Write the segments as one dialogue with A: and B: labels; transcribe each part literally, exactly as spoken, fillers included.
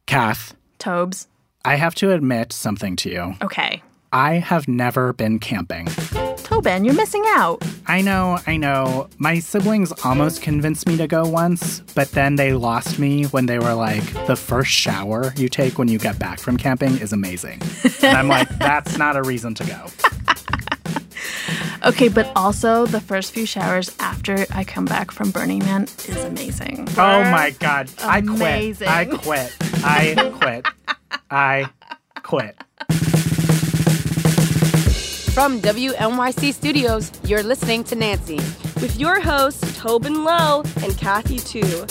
A: Kath.
B: Tobes.
A: I have to admit something to you.
B: Okay.
A: I have never been camping.
B: Tobin, you're missing out.
A: I know, I know. My siblings almost convinced me to go once, but then they lost me when they were like, the first shower you take when you get back from camping is amazing. And I'm like, that's not a reason to go.
B: Okay, but also the first few showers after I come back from Burning Man is amazing.
A: Oh my God.
B: Amazing.
A: I quit. I quit. I quit. I quit.
C: From W N Y C Studios, you're listening to Nancy.
D: With your hosts, Tobin Lowe and Kathy Tu.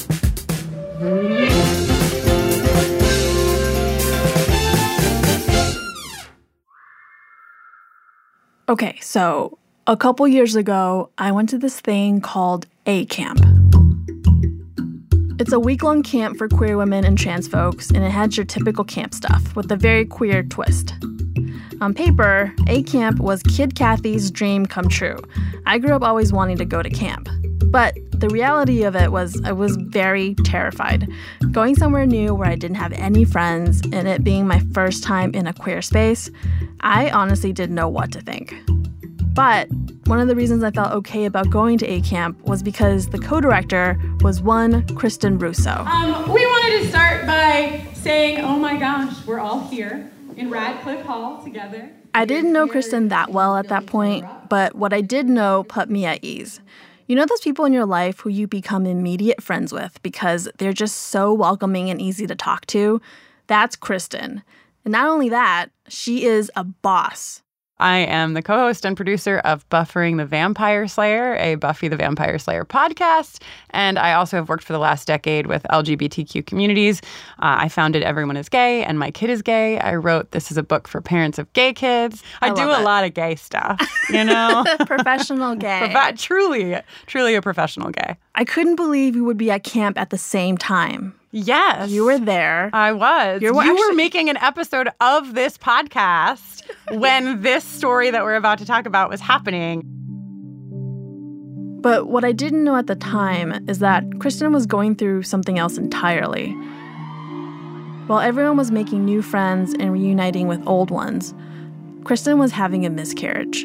B: Okay, so a couple years ago, I went to this thing called A Camp. It's a week-long camp for queer women and trans folks, and it had your typical camp stuff with a very queer twist. On paper, A Camp was Kid Kathy's dream come true. I grew up always wanting to go to camp. But the reality of it was I was very terrified. Going somewhere new where I didn't have any friends and it being my first time in a queer space, I honestly didn't know what to think. But one of the reasons I felt okay about going to A Camp was because the co-director was one Kristen Russo.
E: Um, we wanted to start by saying, oh my gosh, we're all here in Radcliffe Hall together.
B: I didn't know Kristen that well at that point, but what I did know put me at ease. You know those people in your life who you become immediate friends with because they're just so welcoming and easy to talk to? That's Kristen. And not only that, she is a boss.
F: I am the co-host and producer of Buffering the Vampire Slayer, a Buffy the Vampire Slayer podcast. And I also have worked for the last decade with L G B T Q communities. Uh, I founded Everyone is Gay, and My Kid is Gay. I wrote This is a Book for Parents of Gay Kids. I, I do a it. lot of gay stuff, you know?
B: Professional gay.
F: Prof- truly, truly a professional gay.
B: I couldn't believe you would be at camp at the same time.
F: Yes.
B: You were there.
F: I was.
B: You're
F: you
B: actually-
F: were making an episode of this podcast when this story that we're about to talk about was happening.
B: But what I didn't know at the time is that Kristen was going through something else entirely. While everyone was making new friends and reuniting with old ones, Kristen was having a miscarriage.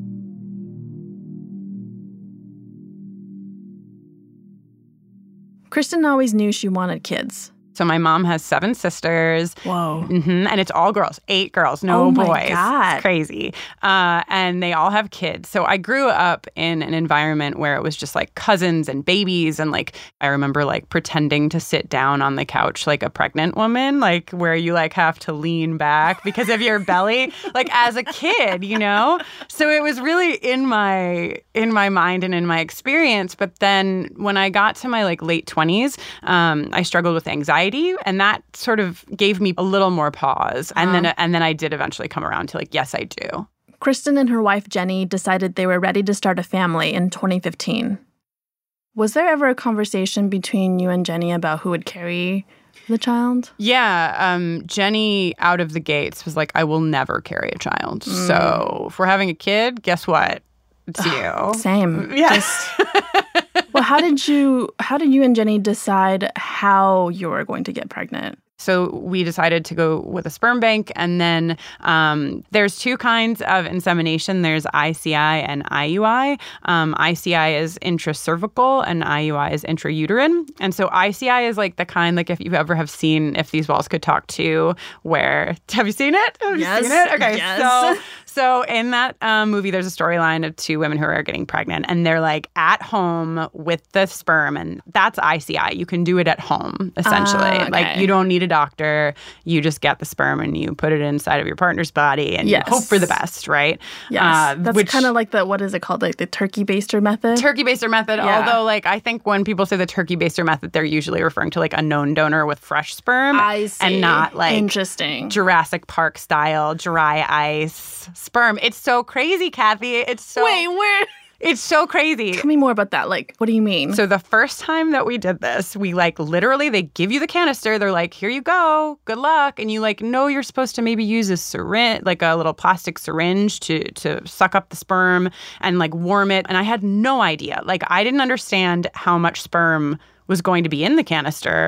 B: Kristen always knew she wanted kids.
F: So my mom has seven sisters.
B: Whoa.
F: Mm-hmm, and it's all girls. Eight girls, no
B: oh
F: boys.
B: My God.
F: It's crazy. Uh, and they all have kids. So I grew up in an environment where it was just like cousins and babies. And like, I remember like pretending to sit down on the couch like a pregnant woman, like where you like have to lean back because of your belly, like as a kid, you know? So it was really in my, in my mind and in my experience. But then when I got to my like late twenties, um, I struggled with anxiety. And that sort of gave me a little more pause. And
B: um,
F: then and then I did eventually come around to like, yes, I do.
B: Kristen and her wife, Jenny, decided they were ready to start a family in twenty fifteen. Was there ever a conversation between you and Jenny about who would carry the child?
F: Yeah. Um, Jenny, out of the gates, was like, I will never carry a child. Mm. So if we're having a kid, guess what? It's you.
B: Same.
F: Yeah.
B: Just, well, how did you how did you and Jenny decide how you were going to get pregnant?
F: So we decided to go with a sperm bank. And then um, there's two kinds of insemination. There's I C I and I U I. Um, I C I is intracervical and I U I is intrauterine. And so I C I is like the kind, like if you ever have seen If These Walls Could Talk To, where, have you seen it? Have
B: yes.
F: you seen it? Okay.
B: Yes.
F: So, so in that um, movie, there's a storyline of two women who are getting pregnant and they're like at home with the sperm. And that's I C I. You can do it at home, essentially. Uh, okay. Like you don't need a doctor. You just get the sperm and you put it inside of your partner's body and
B: yes.
F: you hope for the best, right?
B: Yes. Uh, That's kind of like the, what is it called? Like the turkey baster method?
F: Turkey baster method. Yeah. Although, like, I think when people say the turkey baster method, they're usually referring to like a known donor with fresh sperm.
B: I see.
F: And not like
B: Interesting.
F: Jurassic Park style dry ice sperm. It's so crazy, Kathy. It's so...
B: Wait, where...
F: It's so crazy.
B: Tell me more about that. Like, what do you mean?
F: So the first time that we did this, we like literally, they give you the canister. They're like, here you go. Good luck. And you like know you're supposed to maybe use a syringe, like a little plastic syringe to to suck up the sperm and like warm it. And I had no idea. Like I didn't understand how much sperm was going to be in the canister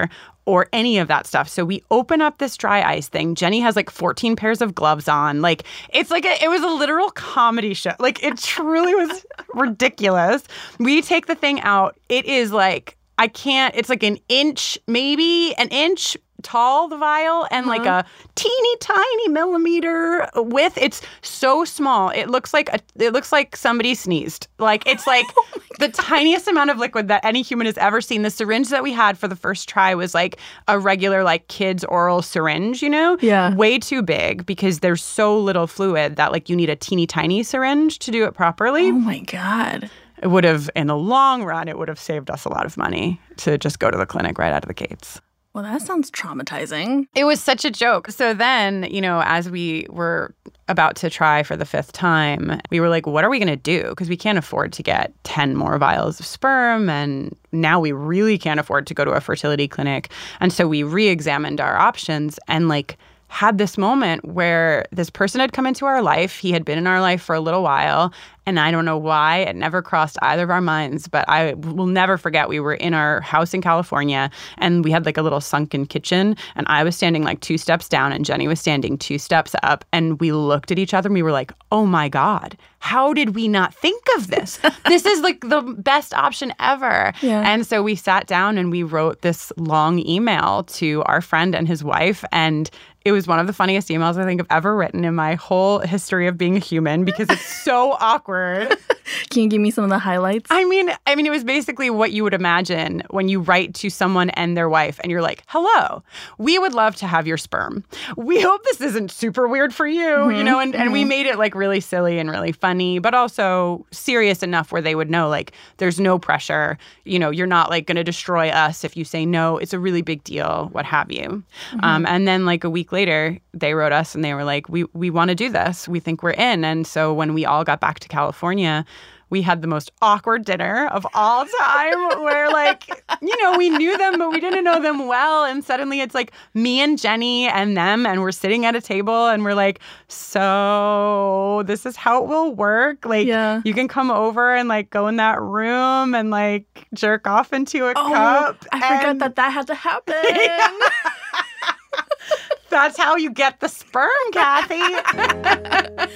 F: or any of that stuff. So we open up this dry ice thing. Jenny has like fourteen pairs of gloves on. Like, it's like a, it was a literal comedy show. Like, it truly was ridiculous. We take the thing out. It is like, I can't, it's like an inch, maybe an inch tall, the vial, and uh-huh. like a teeny tiny millimeter width. It's so small. It looks like a, it looks like somebody sneezed. Like, it's like oh the tiniest amount of liquid that any human has ever seen. The syringe that we had for the first try was like a regular like kid's oral syringe, you know?
B: Yeah.
F: Way too big because there's so little fluid that like you need a teeny tiny syringe to do it properly.
B: Oh my God.
F: It would have, in the long run, it would have saved us a lot of money to just go to the clinic right out of the gates.
B: Well, that sounds traumatizing.
F: It was such a joke. So then, you know, as we were about to try for the fifth time, we were like, what are we going to do? Because we can't afford to get ten more vials of sperm. And now we really can't afford to go to a fertility clinic. And so we re-examined our options and like had this moment where this person had come into our life. He had been in our life for a little while. And I don't know why. It never crossed either of our minds. But I will never forget, we were in our house in California and we had like a little sunken kitchen. And I was standing like two steps down and Jenny was standing two steps up. And we looked at each other and we were like, oh my God, how did we not think of this? This is like the best option ever.
B: Yeah.
F: And so we sat down and we wrote this long email to our friend and his wife. And it was one of the funniest emails I think I've ever written in my whole history of being a human because it's so awkward.
B: Can you give me some of the highlights?
F: I mean, I mean, it was basically what you would imagine when you write to someone and their wife and you're like, hello, we would love to have your sperm. We hope this isn't super weird for you, mm-hmm, you know, and, mm-hmm. and we made it like really silly and really funny, but also serious enough where they would know like there's no pressure. You know, you're not like going to destroy us if you say no. It's a really big deal, what have you. Mm-hmm. Um, and then like a week later, they wrote us and they were like, we, we want to do this. We think we're in. And so when we all got back to California, we had the most awkward dinner of all time where, like, you know, we knew them, but we didn't know them well. And suddenly it's like me and Jenny and them, and we're sitting at a table and we're like, so this is how it will work. Like, yeah. you can come over and, like, go in that room and, like, jerk off into a
B: oh,
F: cup.
B: I
F: and...
B: forgot that that had to happen.
F: Yeah. That's how you get the sperm, Kathy.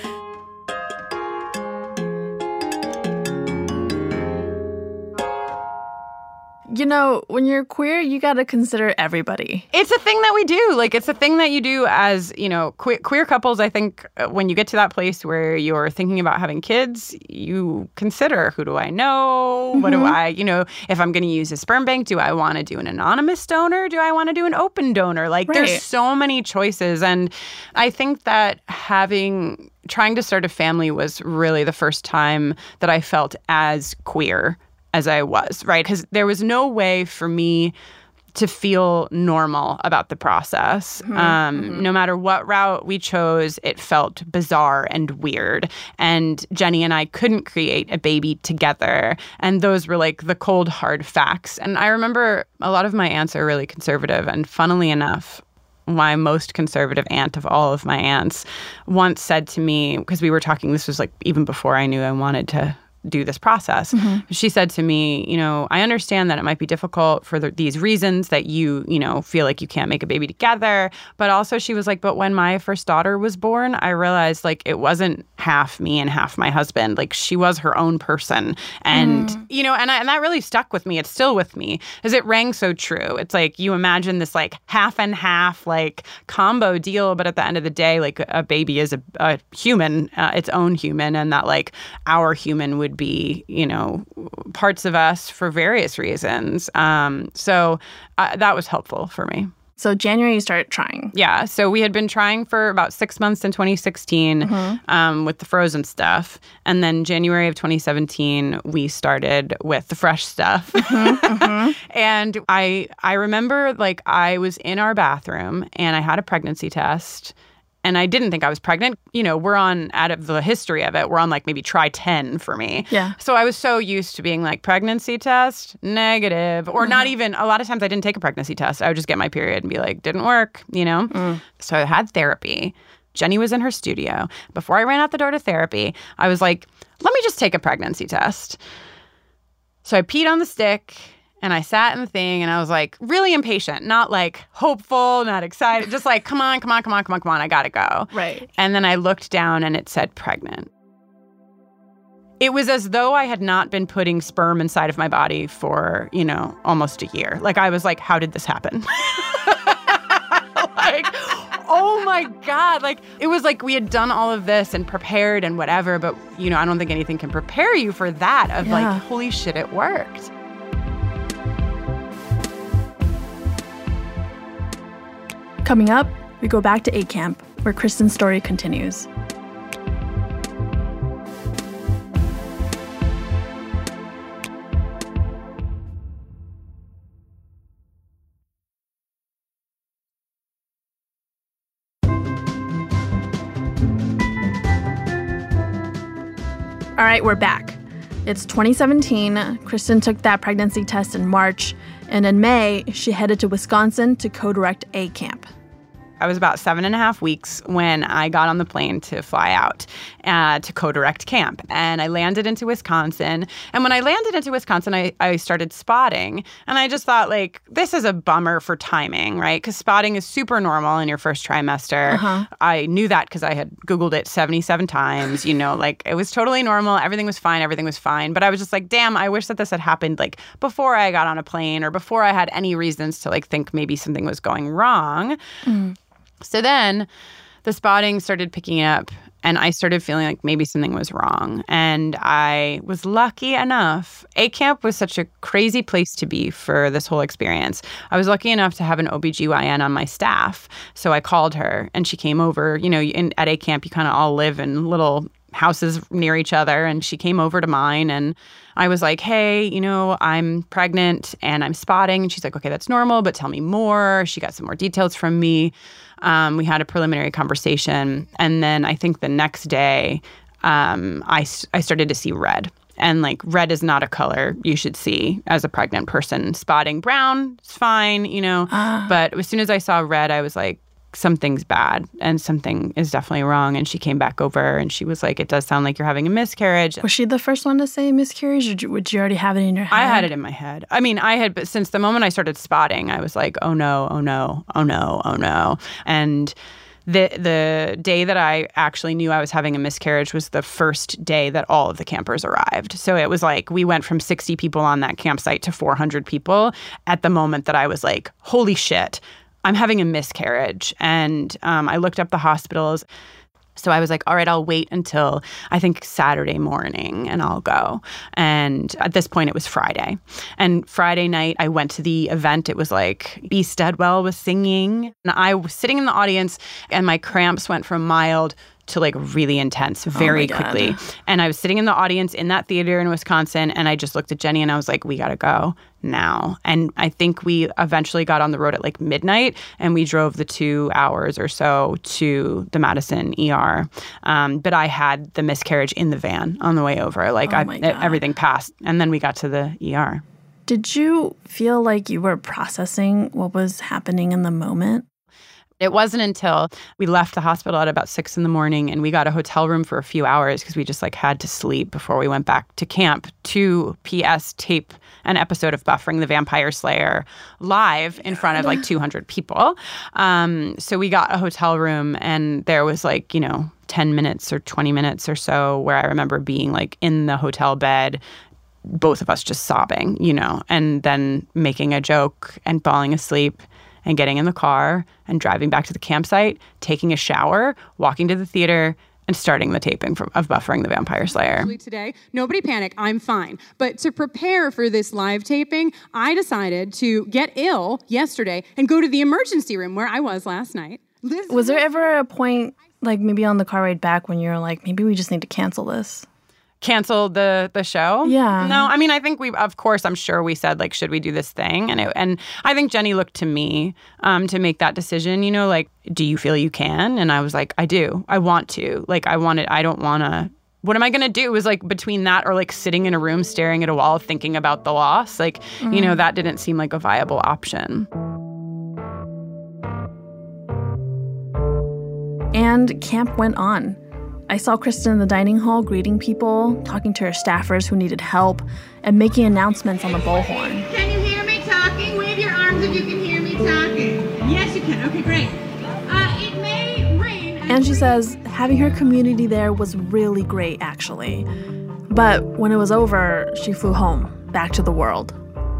B: You know, when you're queer, you got to consider everybody.
F: It's a thing that we do. Like, it's a thing that you do as, you know, que- queer couples. I think when you get to that place where you're thinking about having kids, you consider, who do I know? Mm-hmm. What do I, you know, if I'm going to use a sperm bank, do I want to do an anonymous donor? Do I want to do an open donor? Like, right. There's so many choices. And I think that having, trying to start a family was really the first time that I felt as queer as I was, right? Because there was no way for me to feel normal about the process. Mm-hmm, um, mm-hmm. No matter what route we chose, it felt bizarre and weird. And Jenny and I couldn't create a baby together. And those were like the cold, hard facts. And I remember a lot of my aunts are really conservative. And funnily enough, my most conservative aunt of all of my aunts once said to me, because we were talking, this was like even before I knew I wanted to do this process. Mm-hmm. She said to me, you know, I understand that it might be difficult for the, these reasons that you, you know, feel like you can't make a baby together. But also she was like, but when my first daughter was born, I realized like it wasn't half me and half my husband. Like she was her own person. And, mm. you know, and, I, and that really stuck with me. It's still with me because it rang so true. It's like you imagine this like half and half like combo deal. But at the end of the day, like a baby is a, a human, uh, its own human. And that like our human would be, you know, parts of us for various reasons. Um, so uh, that was helpful for me.
B: So January, you started trying.
F: Yeah. So we had been trying for about six months in twenty sixteen mm-hmm. um, with the frozen stuff. And then January of twenty seventeen, we started with the fresh stuff. Mm-hmm, mm-hmm. And I, I remember like I was in our bathroom and I had a pregnancy test. And I didn't think I was pregnant. You know, we're on, out of the history of it, we're on like maybe try ten for me.
B: Yeah.
F: So I was so used to being like, pregnancy test, negative. Or mm-hmm. not even, a lot of times I didn't take a pregnancy test. I would just get my period and be like, didn't work, you know? Mm. So I had therapy. Jenny was in her studio. Before I ran out the door to therapy, I was like, let me just take a pregnancy test. So I peed on the stick And I sat in the thing and I was like really impatient, not like hopeful, not excited, just like, come on, come on, come on, come on, come on, I gotta go.
B: Right.
F: And then I looked down and it said pregnant. It was as though I had not been putting sperm inside of my body for, you know, almost a year. Like I was like, how did this happen? Like, oh my God. Like, it was like we had done all of this and prepared and whatever, but, you know, I don't think anything can prepare you for that of
B: Yeah.
F: like, holy shit, it worked.
B: Coming up, we go back to A Camp, where Kristen's story continues. All right, we're back. It's twenty seventeen. Kristen took that pregnancy test in March, and in May, she headed to Wisconsin to co-direct A Camp.
F: I was about seven and a half weeks when I got on the plane to fly out uh, to co-direct camp. And I landed into Wisconsin. And when I landed into Wisconsin, I, I started spotting. And I just thought, like, this is a bummer for timing, right? Because spotting is super normal in your first trimester.
B: Uh-huh.
F: I knew that because I had Googled it seventy-seven times. You know, like, it was totally normal. Everything was fine. Everything was fine. But I was just like, damn, I wish that this had happened, like, before I got on a plane or before I had any reasons to, like, think maybe something was going wrong. Mm. So then the spotting started picking up and I started feeling like maybe something was wrong. And I was lucky enough. A Camp was such a crazy place to be for this whole experience. I was lucky enough to have an O B G Y N on my staff. So I called her and she came over. You know, in, at A Camp, you kind of all live in little houses near each other. And she came over to mine and I was like, hey, you know, I'm pregnant and I'm spotting. And she's like, okay, that's normal, but tell me more. She got some more details from me. Um, we had a preliminary conversation. And then I think the next day, um, I, I started to see red. And like red is not a color you should see as a pregnant person. Spotting brown is fine, you know. Uh. But as soon as I saw red, I was like, something's bad and something is definitely wrong. And she came back over and she was like, it does sound like you're having a miscarriage.
B: Was she the first one to say miscarriage, or would you already have it in your head?
F: I had it in my head. I mean, I had, but since the moment I started spotting, I was like, oh no, oh no, oh no, oh no. And the the day that I actually knew I was having a miscarriage was the first day that all of the campers arrived. So it was like we went from sixty people on that campsite to four hundred people at the moment that I was like, holy shit, I'm having a miscarriage. And um, I looked up the hospitals. So I was like, all right, I'll wait until I think Saturday morning and I'll go. And at this point, it was Friday. And Friday night, I went to the event. It was like B. Steadwell was singing. And I was sitting in the audience and my cramps went from mild to like really intense very
B: oh
F: quickly. And I was sitting in the audience in that theater in Wisconsin and I just looked at Jenny and I was like, we got to go now. And I think we eventually got on the road at like midnight and we drove the two hours or so to the Madison E R. Um, but I had the miscarriage in the van on the way over. Like
B: oh
F: I, everything passed. And then we got to the E R.
B: Did you feel like you were processing what was happening in the moment?
F: It wasn't until we left the hospital at about six in the morning and we got a hotel room for a few hours because we just like had to sleep before we went back to camp to P S tape an episode of Buffering the Vampire Slayer live in front of like two hundred people. Um, so we got a hotel room and there was like, you know, ten minutes or twenty minutes or so where I remember being like in the hotel bed, both of us just sobbing, you know, and then making a joke and falling asleep. And getting in the car and driving back to the campsite, taking a shower, walking to the theater, and starting the taping from, of Buffering the Vampire Slayer.
E: Today, nobody panic, I'm fine. But to prepare for this live taping, I decided to get ill yesterday and go to the emergency room where I was last night. Liz-
B: was there ever a point, like maybe on the car ride back, when you were like, maybe we just need to cancel this?
F: Canceled the the show?
B: Yeah.
F: No, I mean, I think we, of course, I'm sure we said, like, should we do this thing? And it, and I think Jenny looked to me um, to make that decision, you know, like, do you feel you can? And I was like, I do. I want to. Like, I want it. I don't want to. What am I going to do? It was like between that or like sitting in a room staring at a wall thinking about the loss. Like, mm. you know, that didn't seem like a viable option.
B: And camp went on. I saw Kristen in the dining hall greeting people, talking to her staffers who needed help, and making announcements on the bullhorn.
E: Can you hear
G: happens if you can hear me talking? Yes, you can. Okay, great. Uh, it may rain.
B: And she says having her community there was really great, actually. But when it was over, she flew home, back to the world.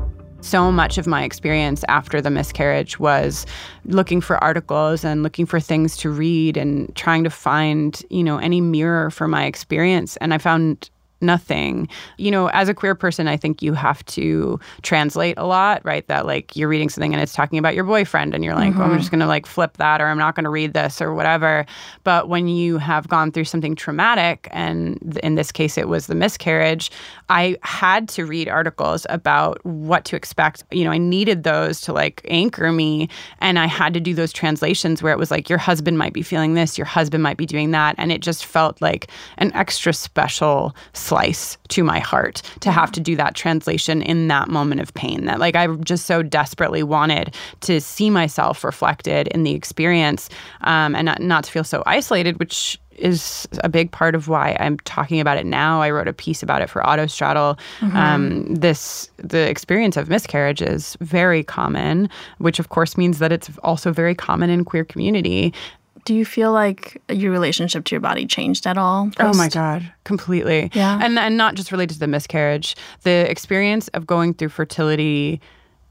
F: So much of my experience after the miscarriage was looking for articles and looking for things to read and trying to find, you know, any mirror for my experience. And I found nothing. You know, as a queer person, I think you have to translate a lot, right? That like you're reading something and it's talking about your boyfriend and you're like, mm-hmm. oh, I'm just going to like flip that, or I'm not going to read this or whatever. But when you have gone through something traumatic, and in this case, it was the miscarriage, I had to read articles about what to expect. You know, I needed those to like anchor me. And I had to do those translations where it was like, your husband might be feeling this, your husband might be doing that. And it just felt like an extra special slice to my heart to have to do that translation in that moment of pain, that like I just so desperately wanted to see myself reflected in the experience, um, and not, not to feel so isolated, which is a big part of why I'm talking about it now. I wrote a piece about it for Autostraddle. Mm-hmm. Um, this the experience of miscarriage is very common, which of course means that it's also very common in queer community.
B: Do you feel like your relationship to your body changed at all? Post?
F: Oh my God, completely.
B: Yeah.
F: And and not just related to the miscarriage. The experience of going through fertility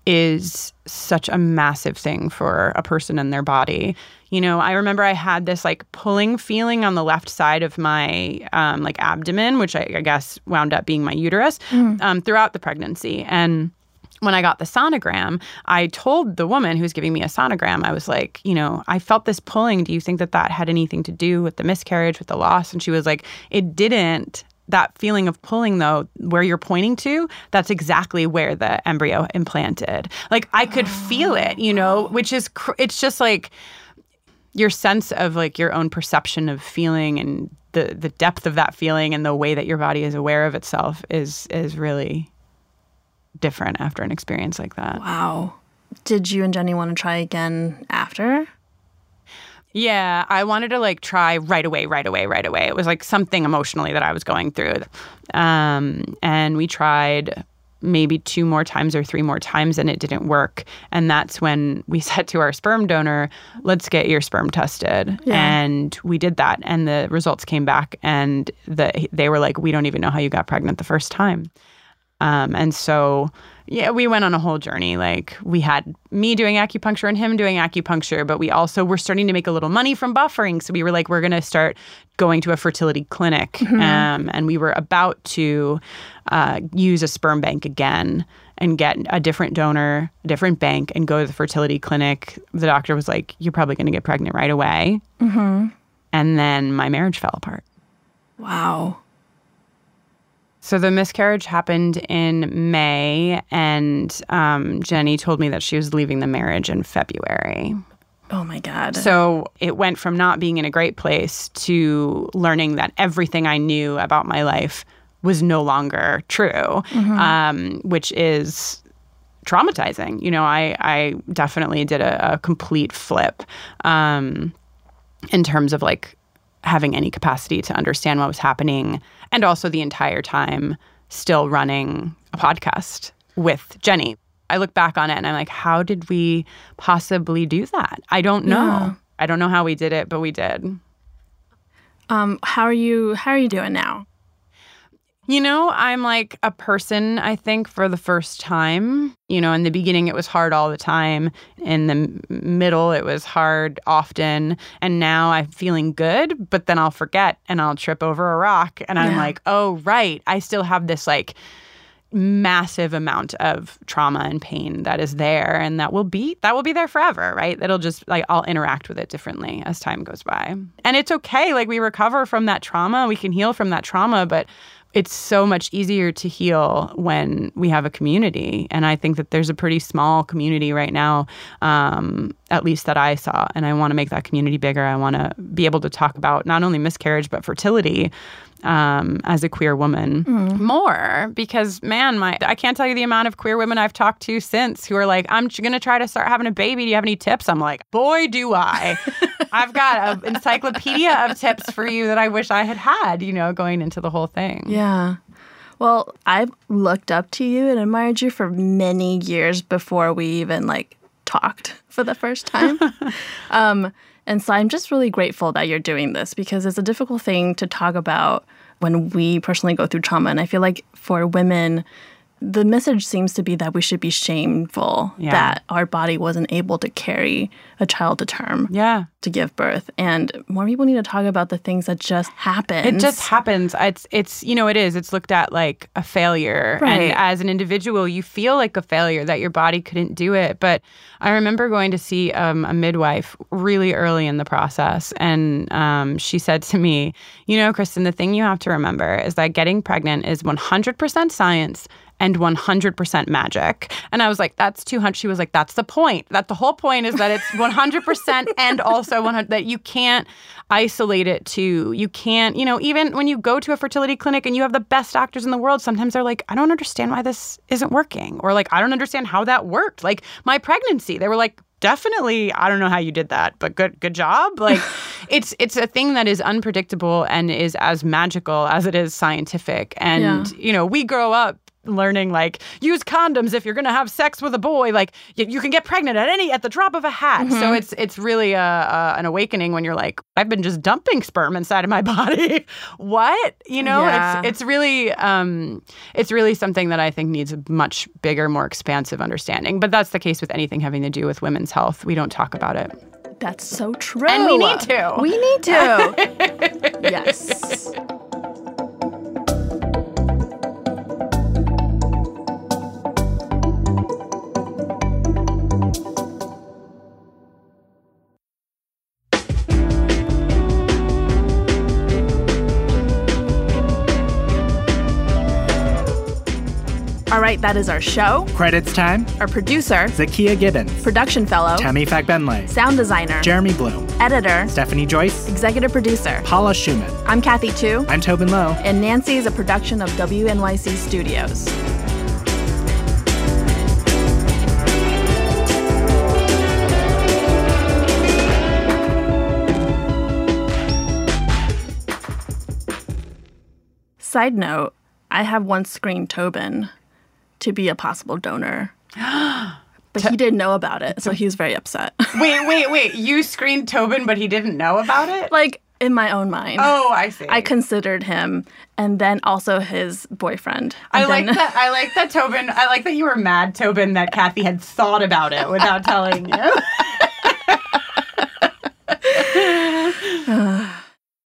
F: is such a massive thing for a person and their body. You know, I remember I had this like pulling feeling on the left side of my um, like abdomen, which I, I guess wound up being my uterus, mm. um, throughout the pregnancy. And when I got the sonogram, I told the woman who's giving me a sonogram, I was like, you know, I felt this pulling. Do you think that that had anything to do with the miscarriage, with the loss? And she was like, it didn't. That feeling of pulling, though, where you're pointing to, that's exactly where the embryo implanted. Like, I could oh. feel it, you know, which is, cr- it's just like your sense of like your own perception of feeling and the, the depth of that feeling and the way that your body is aware of itself is is really different after an experience like that.
B: Wow. Did you and Jenny want to try again after?
F: Yeah, I wanted to like try right away, right away, right away. It was like something emotionally that I was going through. Um, and we tried maybe two more times or three more times and it didn't work. And that's when we said to our sperm donor, let's get your sperm tested. Yeah. And we did that. And the results came back and the, they were like, we don't even know how you got pregnant the first time. Um, and so, yeah, we went on a whole journey. Like, we had me doing acupuncture and him doing acupuncture, but we also were starting to make a little money from buffering. So we were like, we're going to start going to a fertility clinic. Mm-hmm. Um, and we were about to uh, use a sperm bank again and get a different donor, a different bank, and go to the fertility clinic. The doctor was like, you're probably going to get pregnant right away.
B: Mm-hmm.
F: And then my marriage fell apart.
B: Wow.
F: So the miscarriage happened in May, and um, Jenny told me that she was leaving the marriage in February.
B: Oh, my God.
F: So it went from not being in a great place to learning that everything I knew about my life was no longer true, mm-hmm. um, which is traumatizing. You know, I, I definitely did a, a complete flip um, in terms of, like, having any capacity to understand what was happening, and also the entire time still running a podcast with Jenny. I look back on it and I'm like, how did we possibly do that? I don't know. Yeah. I don't know how we did it, but we did.
B: Um, how are you, how are you doing now?
F: You know, I'm like a person, I think, for the first time. You know, in the beginning, it was hard all the time. In the m- middle, it was hard often. And now I'm feeling good, but then I'll forget and I'll trip over a rock. And I'm yeah. like, oh, right. I still have this like massive amount of trauma and pain that is there. And that will be, that will be there forever, right? That'll just like, I'll interact with it differently as time goes by. And it's okay. Like, we recover from that trauma. We can heal from that trauma, but it's so much easier to heal when we have a community. And I think that there's a pretty small community right now, um, at least that I saw. And I want to make that community bigger. I want to be able to talk about not only miscarriage, but fertility um, as a queer woman mm. more. Because, man, my I can't tell you the amount of queer women I've talked to since who are like, I'm going to try to start having a baby. Do you have any tips? I'm like, boy, do I. I've got an encyclopedia of tips for you that I wish I had had, you know, going into the whole thing.
B: Yeah. Well, I've looked up to you and admired you for many years before we even, like, talked for the first time. um, and so I'm just really grateful that you're doing this because it's a difficult thing to talk about when we personally go through trauma. And I feel like for women, the message seems to be that we should be shameful
F: yeah.
B: that our body wasn't able to carry a child to term,
F: yeah.
B: to give birth. And more people need to talk about the things that just happen.
F: It just happens. It's, it's you know, it is. It's looked at like a failure.
B: Right.
F: And as an individual, you feel like a failure that your body couldn't do it. But I remember going to see um, a midwife really early in the process. And um, she said to me, you know, Kristen, the thing you have to remember is that getting pregnant is one hundred percent science and one hundred percent magic. And I was like, that's two hundred. She was like, that's the point. That the whole point is that it's one hundred percent and also one hundred, that you can't isolate it to, you can't, you know, even when you go to a fertility clinic and you have the best doctors in the world, sometimes they're like, I don't understand why this isn't working. Or like, I don't understand how that worked. Like my pregnancy, they were like, definitely, I don't know how you did that, but good good job. Like it's it's a thing that is unpredictable and is as magical as it is scientific. And,
B: Yeah.
F: you know, we grow up learning like use condoms if you're going to have sex with a boy, like you, you can get pregnant at any at the drop of a hat.
B: Mm-hmm.
F: So it's it's really a, a an awakening when you're like, I've been just dumping sperm inside of my body. What? You know,
B: Yeah.
F: it's it's really um it's really something that I think needs a much bigger, more expansive understanding. But that's the case with anything having to do with women's health. We don't talk about it.
B: That's so true.
F: And we need to.
B: We need to. Yes. All right, that is our show.
A: Credits time.
B: Our producer,
A: Zakia Gibbons.
B: production fellow,
A: Tammy Fagbenley.
B: sound designer,
A: Jeremy Bloom.
B: editor,
A: Stephanie Joyce.
B: executive producer.
A: Paula Schumann.
B: I'm Kathy Tu,
A: I'm Tobin Lowe.
B: and Nancy is a production of W N Y C Studios. Side note, I have once screened Tobin to be a possible donor. But he didn't know about it, so he was very upset.
F: Wait, wait, wait. You screened Tobin, but he didn't know about it?
B: Like, in my own mind.
F: Oh, I see.
B: I considered him, and then also his boyfriend.
F: I
B: And
F: like
B: then-
F: that. I like that Tobin. I like that you were mad, Tobin, that Kathy had thought about it without telling you.